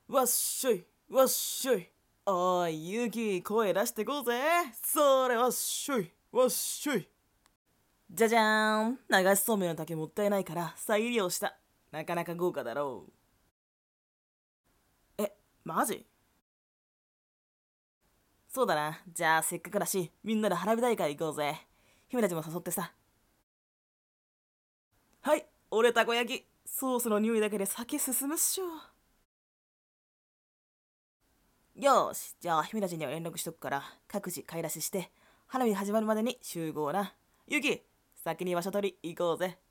わっしょいわっしょい。おいユキ、声出してこうぜ。それわっしょいわっしょい。じゃじゃーん、流しそうめんの竹もったいないから再利用した。なかなか豪華だろう。マジ？そうだな。じゃあせっかくだしみんなで花火大会行こうぜ。姫たちも誘ってさ。はい、俺たこ焼き。ソースの匂いだけで酒進むっしょ。よーし、じゃあ姫たちには連絡しとくから各自買い出しして花火始まるまでに集合な。ユキ、先に場所取り行こうぜ。